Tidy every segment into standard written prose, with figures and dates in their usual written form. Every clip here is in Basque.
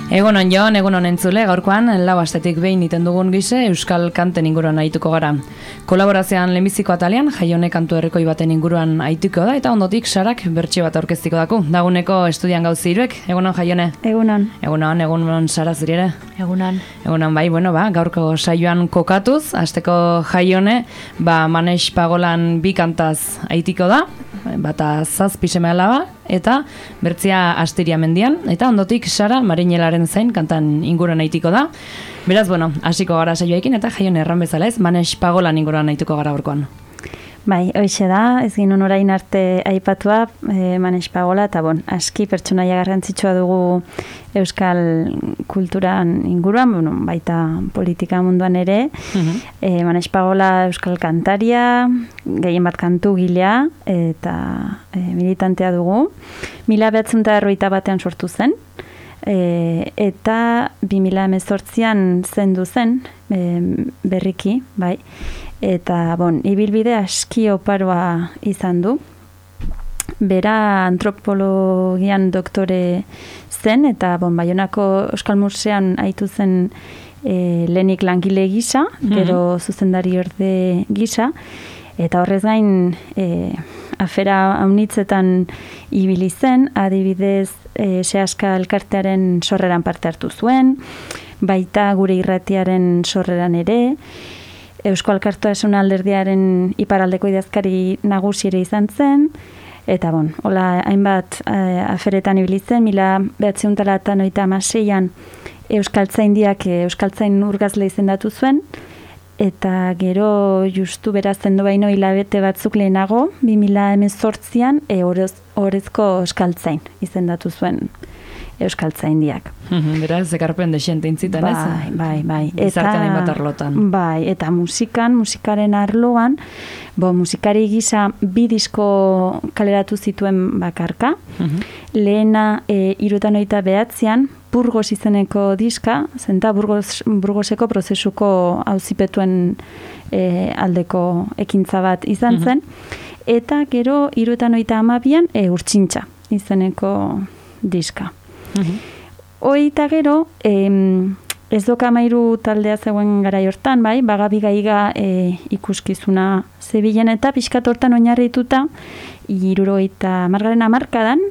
Egunon Jon, egunon entzule, gaurkoan lau astetik behin iten dugun gize euskal kanten inguruan aituko gara. Kolaborazioan lehenbiziko atalean, Jaione kantu herrikoi baten inguruan aituko da, eta ondotik Sarak bertsio bat aurkeztiko daku. Daguneko estudian gauzi iruek, egunon Jaione? Egunon. Egunon Sara zuri ere? Egunon. Egunon bai, gaurko saioan kokatuz, hasteko Jaione, Manex Pagolan bi kantaz aitiko da, bata zazpi seme alaba, eta bertzia Astiria mendian, eta ondotik Sara Marinelaren zain kantan inguruan aitiko da. Beraz, hasiko gara saioekin, eta Jaione erran bezala ez, Manex Pagolan inguruan aituko gara gaurkoan. Bai, hoxe da, ez ginen orain arte aipatua, Manex Pagola, eta aski pertsonaia garrantzitsua dugu euskal kulturan inguruan, baita politika munduan ere. Manex Pagola euskal kantaria, gehien bat kantu gilea, eta militantea dugu. 1941 sortu zen, eta 2018an zendu zen, berriki, bai. Eta, ibilbide aski oparoa izan du. Bera antropologian doktore zen, eta, Baionako Euskal Musean aitu zen lehenik langile gisa, gero zuzendari orde gisa, eta horrez gain afera haunitzetan ibili zen, adibidez Seaska elkartearen sorreran parte hartu zuen, baita gure irratiaren sorreran ere, Eusko Alkartasun alderdiaren iparaldeko idazkari nagusi ere izan zen, eta hola hainbat aferetan ibili zen, 1996an Euskaltzaindiak Euskaltzain urgazle izendatu zuen, eta gero justu berazten du baino hilabete batzuk lehenago, 2018an Orezko Euskaltzain izendatu zuen Euskaltzaindiak. Beraz, ekarpen desente intzitan, ez? Bai. Gizartean hainbat arlotan. Bai, eta musikaren arloan, musikari gisa 2 disko kaleratu zituen bakarka. Lehena, 1979an, Burgos izeneko diska, zenta Burgoseko prozesuko auzipetuen aldeko ekintza bat izan zen, eta gero 1992an Urtsintxa izeneko diska. Hoita gero, ez dokamairu taldea zegoen garai hortan, bai, Bagabigaiga ikuskizuna zebilen eta pixkat hortan oinarrituta, 70. hamarkadan,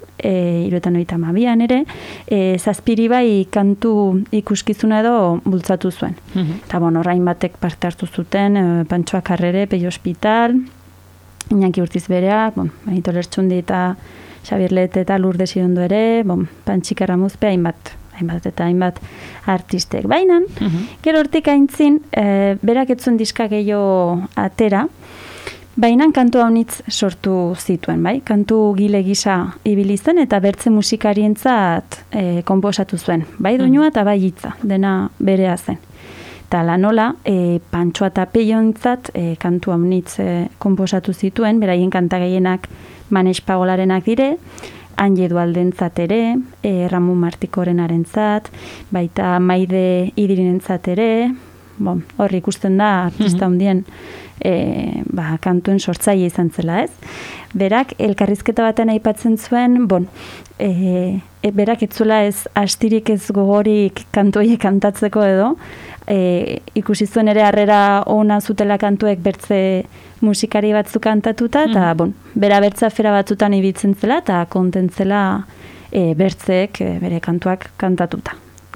72an ere, Zazpiri bai kantu ikuskizuna edo bultzatu zuen. Eta orain batek parte hartu zuten, Pantsoa Karrere, Peio Hospital, Iñaki Urtiz bereak, Benito Lertxundi eta Xabier Lete eta Lourdes Irondo ere, Pantxika Ramuzpe, hainbat artistek. Baina, gero hortik aintzin, berak etzuen diska gehiago atera, baina kantu haunitz sortu zituen, bai? Kantu gile gisa ibili zen eta bertze musikarientzat konposatu zuen. Bai doinua eta bai hitza, dena berea zen. Eta lanola, Pantsoa eta Peiontzat kantu haunitz konposatu zituen, beraien kanta gehienak Manex Pagolarenak dire, Anje Dualdentzat ere, Ramon Martikorenarentzat, baita Maide Idirinentzat ere, hor ikusten da artista hundien kantuen sortzaile izan zela, ez? Berak, elkarrizketa baten aipatzen zuen, berak etzuela ez astirik ez gogorik kantuoiek kantatzeko edo, ikusi zuen ere harrera ona zutela kantuek bertze musikari batzuk kantatuta, eta bera bertza afera batzutan ibitzen zela, eta kontentzela bertzeek bere kantuak kantatuta.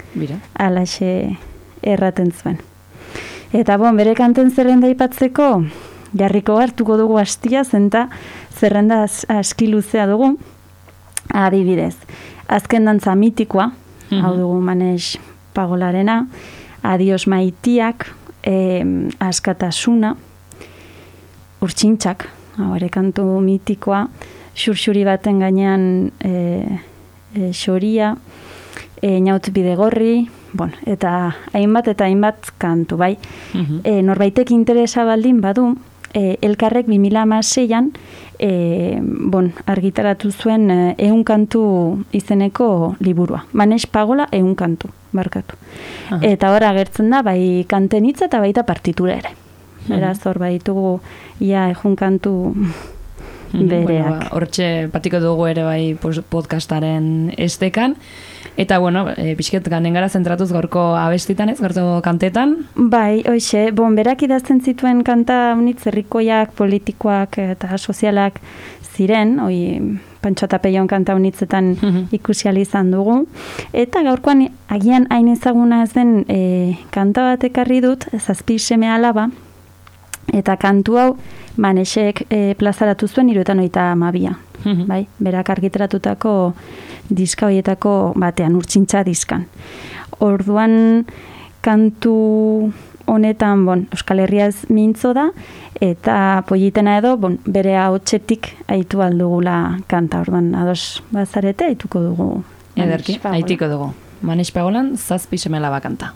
Halaxe erraten zuen. Eta bere kanten zerrenda aipatzeko, jarriko hartuko dugu astia, zenta zerrenda aski luzea dugu, adibidez. Azken dantza mitikoa, hau dugu Manex Pagolarena, Adios Maitiak, Askatasuna, Urtsintxak, ere kantu mitikoa, Xurxuri baten gainean Xoria, Nautz Bidegorri, eta hainbat kantu, bai. Norbaitek interesa baldin badu, elkarrek 2016an argitaratu zuen 100 kantu izeneko liburua. Manex Pagola 100 kantu, barkatu. Eta hor agertzen da, bai kanten hitza eta baita partitura ere. Beraz, hor baditugu ia 100 kantu bereak. Hortxe patiko dugu ere bai podcastaren estekan. Eta, bueno, pixket ganen gara zentratuz gaurko abestitan ez, gaurko kantetan? Bai, hoxe, berak idazten zituen kanta unitz herrikoiak, politikoak eta sozialak ziren, Pantxo eta Peion kanta unitzetan ikusi izan dugu. Eta gaurkoan agian hain ezaguna ez den kanta bat ekarri dut, 7 seme alaba, eta kantu hau Manexek plazaratu zuen 1972. Bai, berak argitaratutako diska horietako batean, Urtsintxa diskan. Orduan kantu honetan, Euskal Herriaz mintzo da, eta Pollitena edo, bere ahotsetik aitu aldugula kanta. Orduan, ados bazarete, aituko dugu. Ederki, aitiko dugu. Manex Pagolan, 7 seme alaba kanta.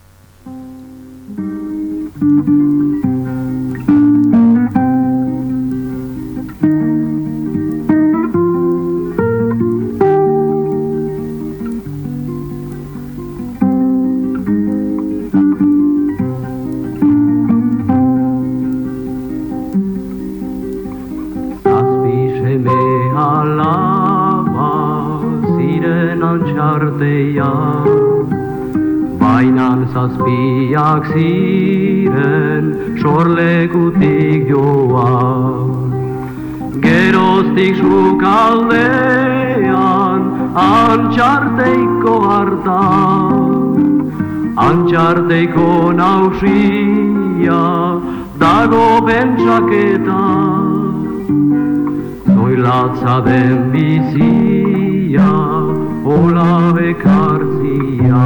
Bainan 7 ziren sorlekutik joan. Geroztik sukaldean Antxarteiko hartan, Antxarteiko nausia dago pentsaketan. Zoilatza den bizia hola bekartzia.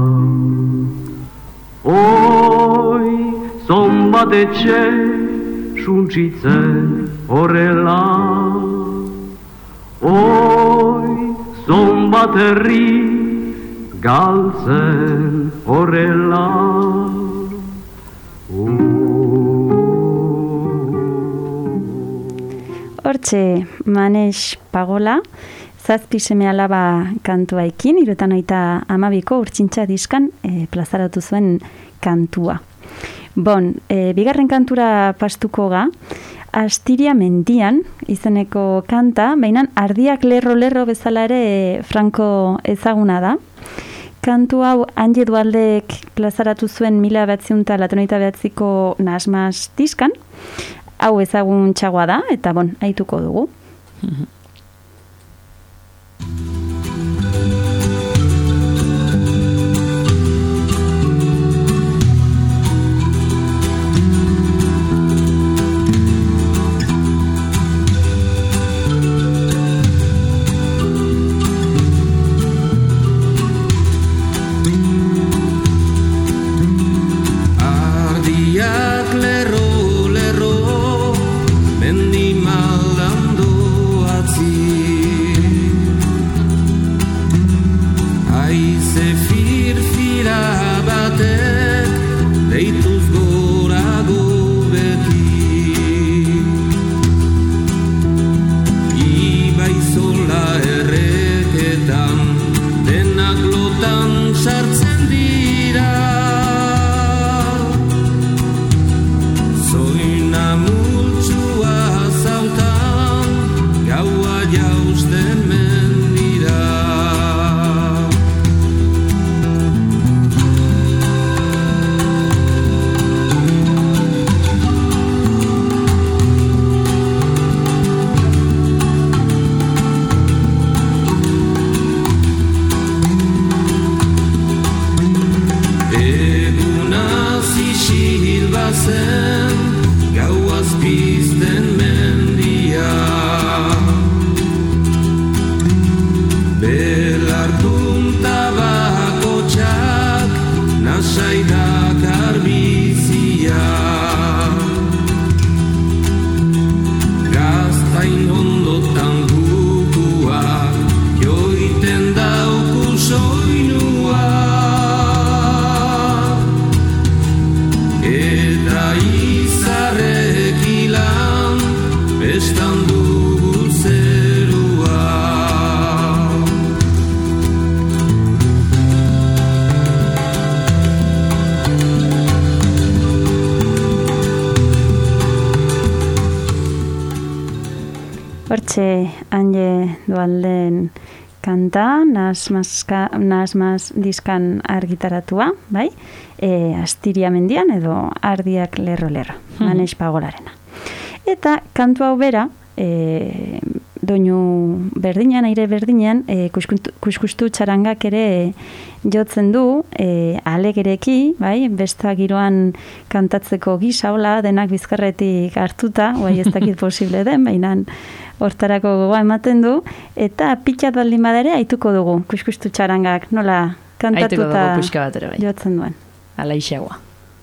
Oi, zonbat etxe suntsitzen horrela. Oi, zonbat herri galtzen horrela. Hortxe, Manex Pagola, 7 seme alaba kantuaikin, 1972ko Urtsintxa diskan plazaratu zuen kantua. Bigarren kantura pastuko ga, Astiria mendian izeneko kanta, baina ardiak lerro bezala ere franko ezaguna da. Kantu hau Angie Dualdek plazaratu zuen 1989ko Nasmas diskan, hau ezagun txagoa da, eta aituko dugu. Eta izarrek ilan Hortxe, hanje dualden kanta, nasmaz diskan argitaratua, bai? Astiria mendian edo ardiak lerro-lerro, Manex Pagolarena. Eta kantu hau bera, doinu berdinean, aire berdinean, kuskustu txarangak ere jotzen du, alegereki, bai, besta giroan kantatzeko gisa, hola, denak bizkarretik hartuta, bai, ez dakit posible den, baina hortarako gogoa ematen du, eta pitxat baldin badere aituko dugu, kuskustu txarangak, nola kantatuta jotzen duen. Ala isagoa.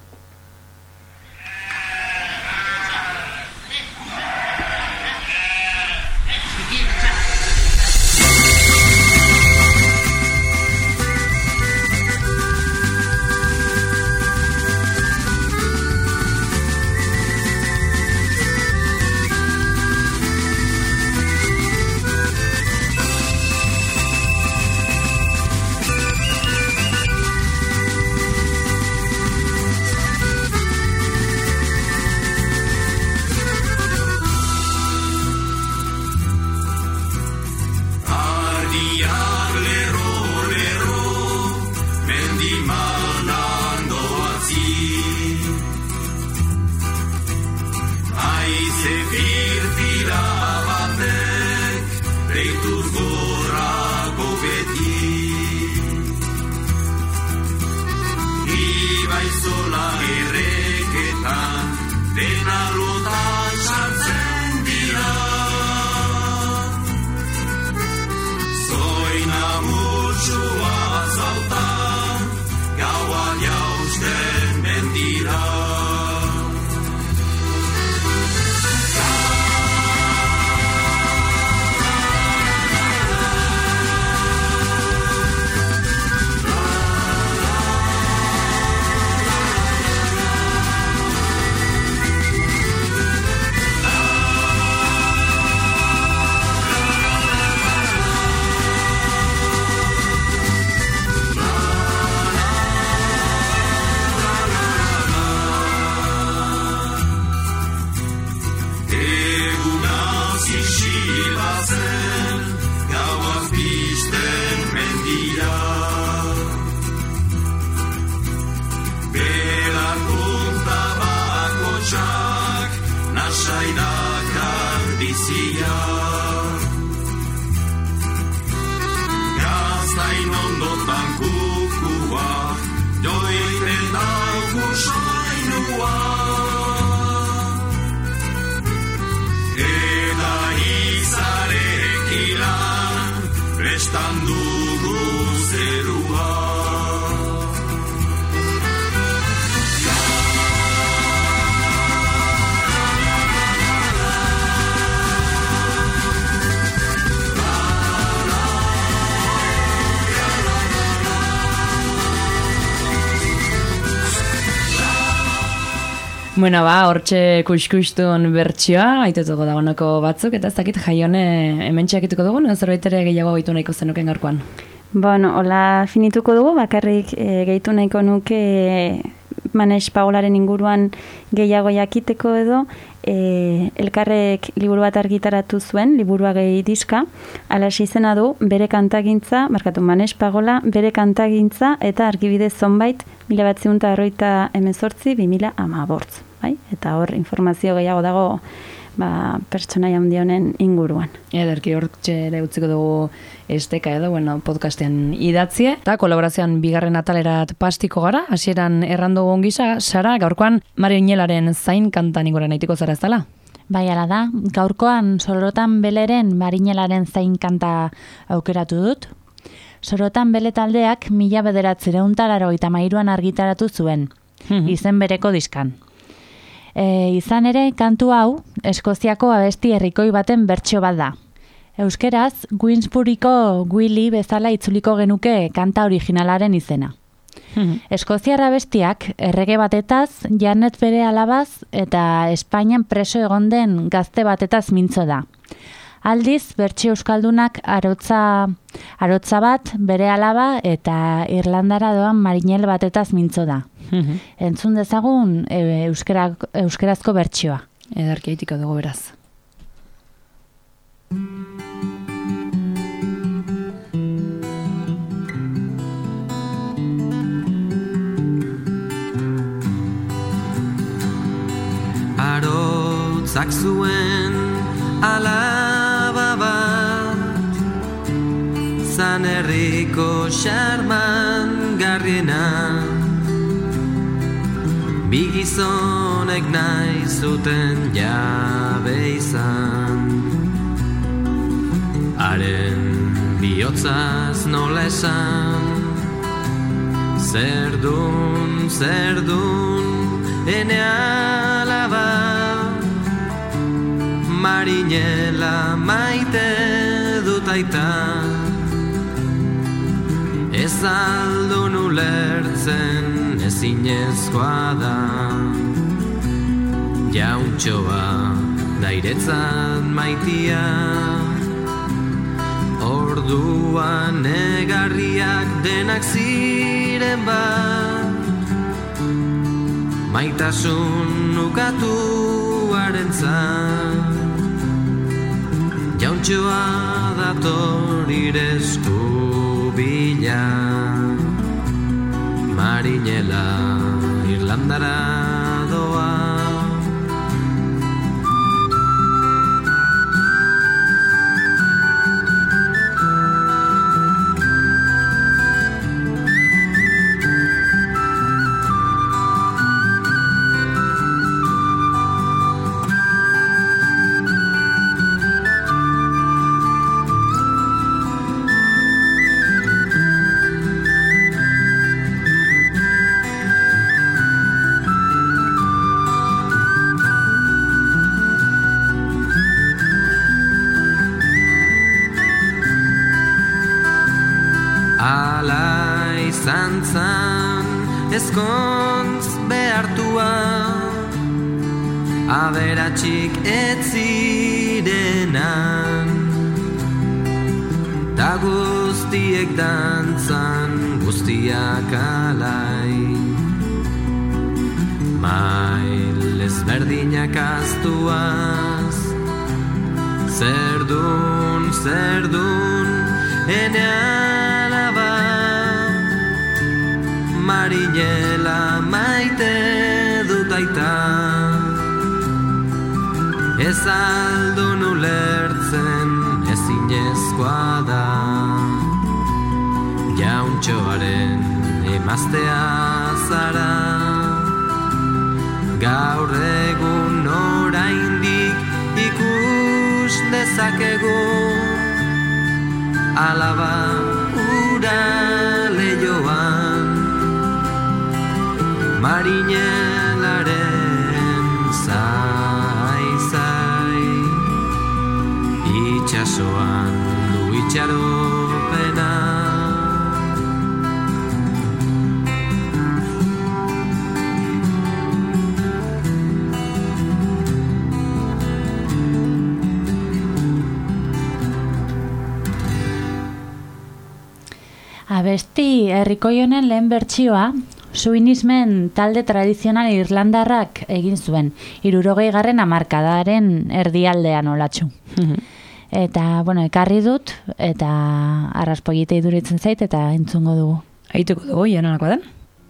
Bueno, hortxe kuskustun bertsioa, aitutuko dagoeneko batzuk, eta ez dakit Jaione hemen txakituko dugun, zerbait ere gehiago gehitu nahiko zenuken gaurkoan? Bueno, hola finituko dugu, bakarrik gehitu nahiko nuke Manex Pagolaren inguruan gehiago jakiteko edo, elkarrek liburu bat argitaratu zuen, liburua gehi diska, alaxe izena du, bere kantagintza, Manex Pagola, bere kantagintza eta argibide zonbait 1918-2018. Bai? Eta hor informazio gehiago dago pertsonaia handi honen inguruan. Ederki hortxe ere utziko dugu esteka edo, podcastean idatzie. Eta kolaborazioan bigarren atalerat pastiko gara, hasieran errandugun gisa, Sara, gaurkoan Marinelaren zain kantan ingoren aitiko zara ez dela? Bai, ala da, gaurkoan Sorotan Beleren Marinelaren zain kanta aukeratu dut. Sorotan Bele taldeak 1983an argitaratu zuen, izen bereko diskan. Izan ere, kantu hau, Eskoziako abesti herrikoi baten bertsio bat da. Euskeraz, Winsburiko Willy bezala itzuliko genuke kanta originalaren izena. Eskoziar abestiak errege batetaz, Janet bere alabaz eta Espainian preso egon den gazte batetaz mintzo da. Aldiz, bertsio euskaldunak arotza bat, bere alaba eta Irlandara doan Marinel batetaz mintzo da. Entzun dezagun euskerazko bertsioa. Edarki aitiko dugu beraz. Aitzak zuen alaba bat, zan herriko xarman garriena, bi gizonek nahi zuten jabe izan. Haren bihotzaz nola esan, zerdun, ene alaba, marinela maite dut aita. Ez aldun ulertzen ezinezkoa da, jauntxoa dairetzat maitia. Orduan egarriak denak ziren bat, maitasun ukatuarentzat. Jauntxoa dator iresku bila, marinela Irlandara doa. Zantzan ezkontz behartua, aberatsik ez zirenan, ta guztiek dantzan, guztiak alai. Mail ezberdinak aztuaz, zerdun, ene alaba, marinela maite dut aita. Ez aldun ulertzen ezinezkoa da, jauntxoaren emaztea zara. Gaur egun oraindik ikus dezakegu, alaba ura leioan, marinelaren zai, itxasoan du itxaropena. Abesti herrikoionen lehen bertsioa, suinismen talde tradizional irlandarrak egin zuen, 60. hamarkadaren erdialdean olatxu. Eta, bueno, ekarri dut, eta arraspoiete iduritzen zait, eta entzungo dugu. Aituko dugu, jonanako den?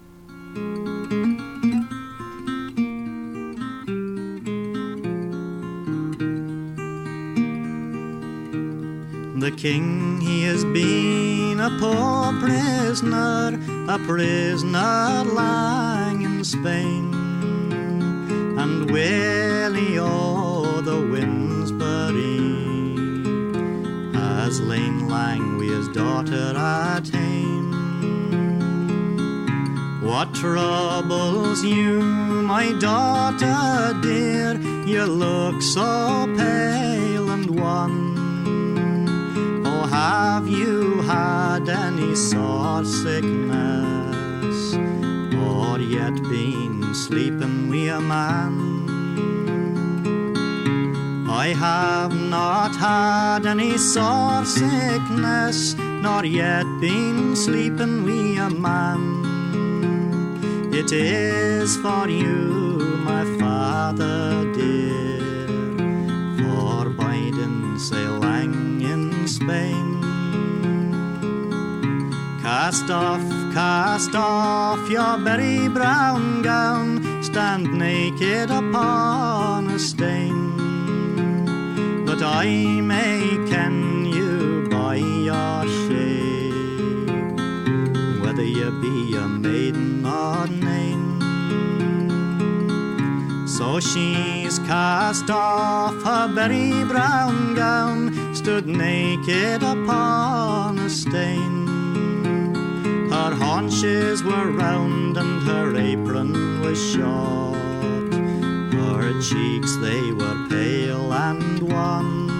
The king, he has been a poor prisoner lying in Spain. And Willie o' the Winsbury has lain lang wi' his daughter at hame. What troubles you, my daughter dear? You look so pale and wan. Have you had any sore sickness, or yet been sleeping wi' a man? I have not had any sore sickness, nor yet been sleeping wi' a man. It is for you, my father dear, for biding sae lang in Spain. Cast off your berry brown gown, stand naked upon a stain. I may ken you by your shade, whether you be a maiden or name. So she's cast off her berry brown gown, stood naked upon a stain. Her haunches were round and her apron was short, her cheeks they were pale and wan.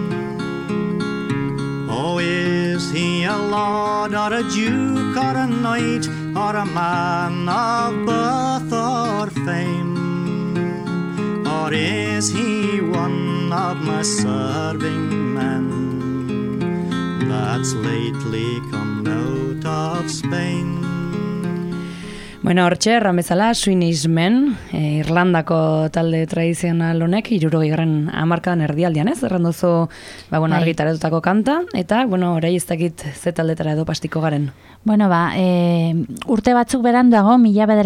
Oh, is he a lord or a duke or a knight, or a man of birth or fame? Or is he one of my serving men that's lately come out of Spain? Bueno, hortxe, erran bezala, Swedish Men, Irlandako talde tradizional honek, 60. hamarkadan erdialdian, ez? Erran duzu, argitaratutako kanta, eta, orai ez dakit ze taldetara edo pastiko garen. Bueno, urte batzuk beranduago,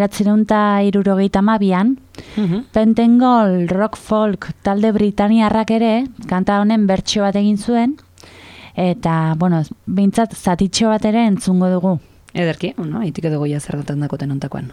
1972an, Pentangle Rock Folk talde britaniarrak ere, kanta honen bertsio bat egin zuen, eta, behintzat zatitxo bat ere entzungo dugu. Ederki, itiko dugu ja zergatan dakoten ontakoan.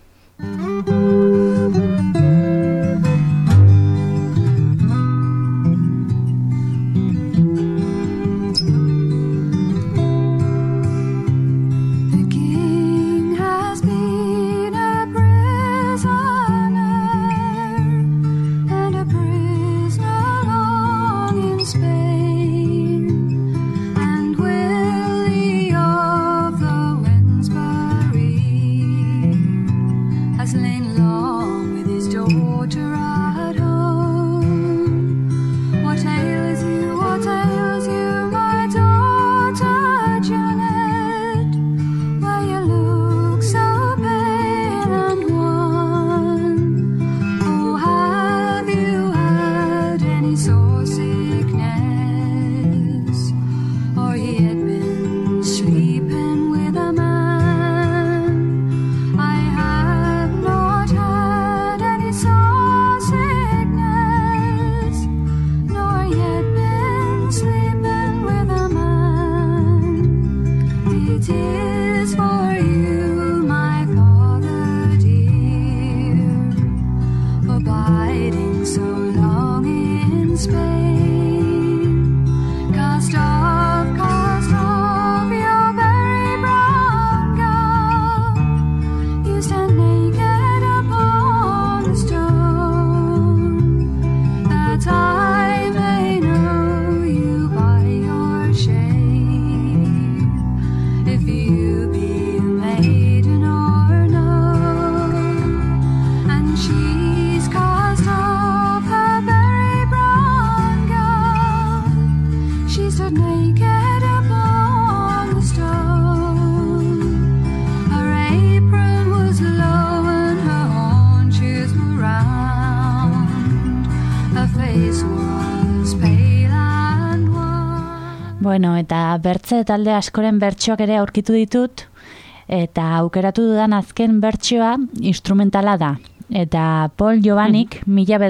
Eta bertze talde askoren bertsioak ere aurkitu ditut, eta aukeratu dudan azken bertsioa instrumentala da. Eta Paul Giovannik,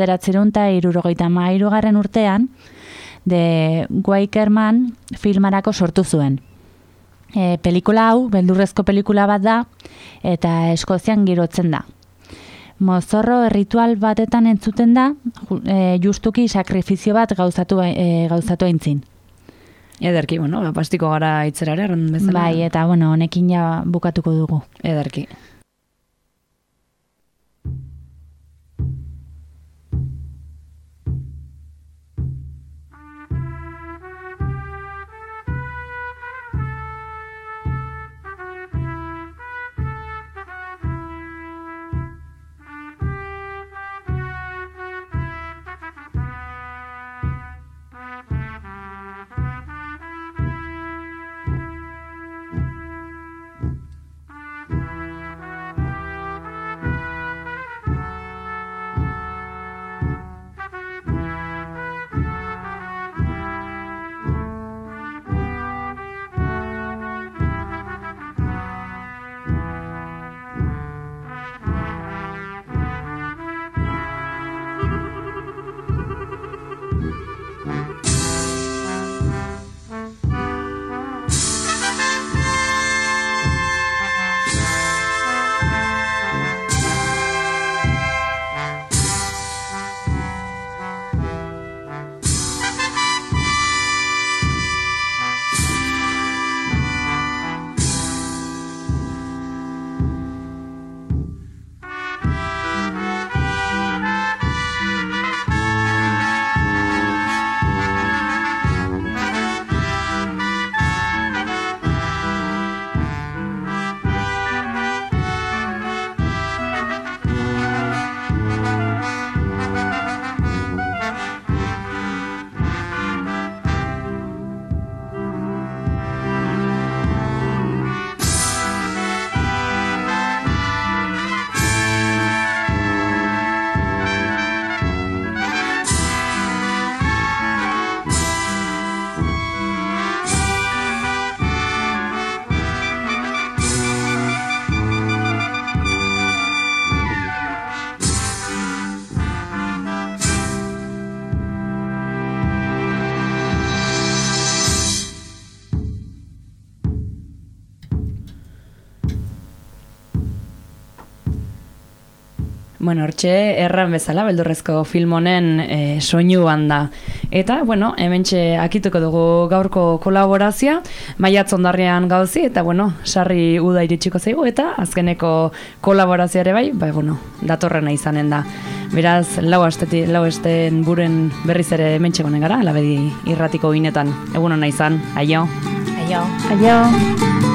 1973 urtean, The Wakerman filmarako sortu zuen. Pelikula hau, beldurrezko pelikula bat da, eta Eskozian girotzen da. Mozorro ritual batetan entzuten da, justuki sakrifizio bat gauzatu aintzin. Ederki, pastiko gara itzerare, bezala. Bai, eta honekin ja bukatuko dugu. Ederki. Bueno, hortxe, erran bezala, beldurrezko film honen soinuan da. Eta, bueno, hementxe akituko dugu gaurko kolaborazioa, Maiatz ondarrian gauzi, eta, bueno, sarri uda iritsiko zaigu, eta azkeneko kolaborazioa ere bai, bueno, datorrena izanen da. Beraz, lau asten buren berriz ere hementxe gonen gara, Labedi irratiko inetan. Egun hona izan, aio. Aio.